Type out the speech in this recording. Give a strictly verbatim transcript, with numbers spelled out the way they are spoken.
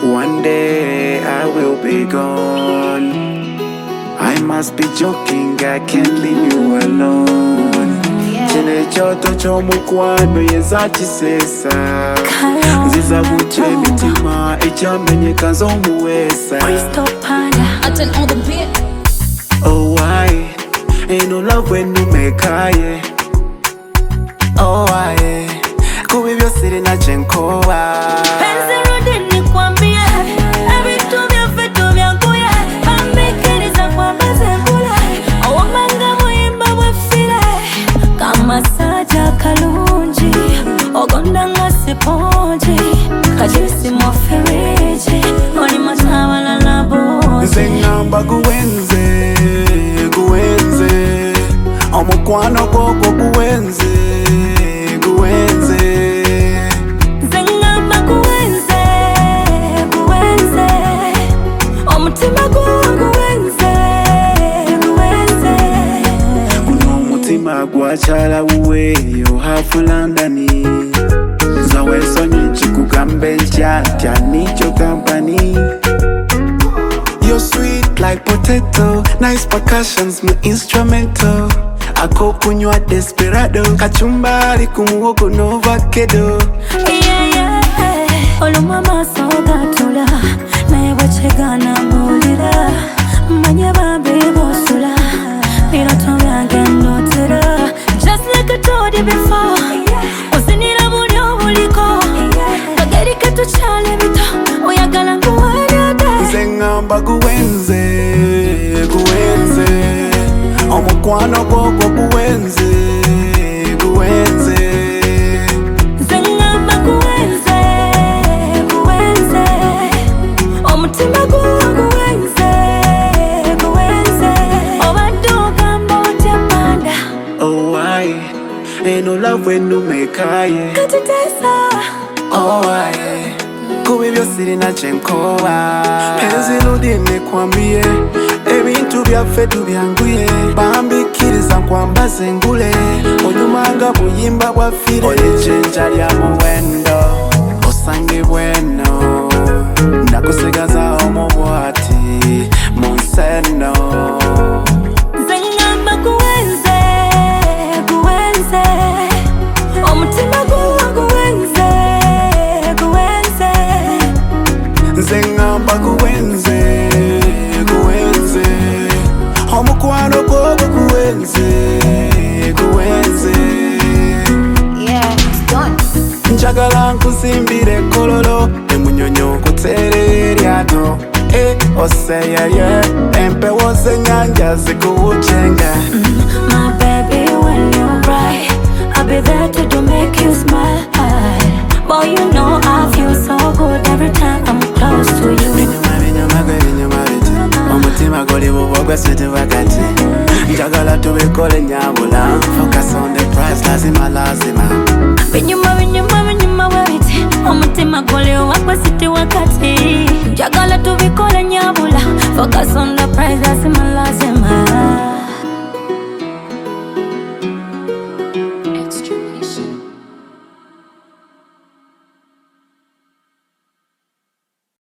One day I will be gone. I must be joking, I can't leave you alone. Chine choto chomukwano yezakisesa Nziza buche mitima echamenyeka zomuwesa Oh why ain't no love when you make high. Oh why kubi byose rina chenkowa Masaja kalunji ogonda ngasipoji kajisi mofereji oni matawa la labo Zengamba guwenze guwenze omukwano koko guwenze guwenze Zengamba guwenze guwenze omutima guwenze guwenze kuno mutima gwachala uweyo hafu Londoni Zawe sonye chikugambe nchata nicho company. You're sweet like potato, nice percussions my instrumental. Ako kunywa desperado, kachumbari kumuhogo no vakedo. Yeah yeah, olumama soga tula, naewa chegana mulira, manye babe bosula, piloto yange notira. Just like I told you before, usinira mulio muliko, kageri kato chale bito, uyagala nguwanya de. Zengamba guwenze, guwenze, omukwano koko guwenze, guwenze. Zengamba guwenze, guwenze, omutima guwenze, guwenze, obaduka mbote panda. Oh why ain't no love when you make high. Katutesa. Oh why kubi byose rina chenkowa penzi rudi nikwambie ebintu byaffe tubyanguye bambikiriza nkwambaze ngule onyumanga buyimba bwa fire olichenja lya muwendo osange bweno ndakusigaza omubwati munseno Zengamba guwenze, guwenze, omutima guwenze, guwenze. Zengamba guwenze, guwenze, omukwano koko guwenze, guwenze. Yeah, it's done. Njagala nkuzimbire kololo emunyonyo nkutere eryato eh oseyeye empewo z'ennyanja zikuwucenga. My baby, when you're right, I'll be there to do make you smile. Boy, you know I feel so good every time I'm close to you. Binyuma binyuma gwe binyuma biti omutima guli bubogwe switi wakati njagala tubikole nyabula focus on the prize lazima lazima Binyuma binyuma binyuma wabiti omutima guli wakwe switi wakati njagala tubikole nyabula focus on the prize lazima lazima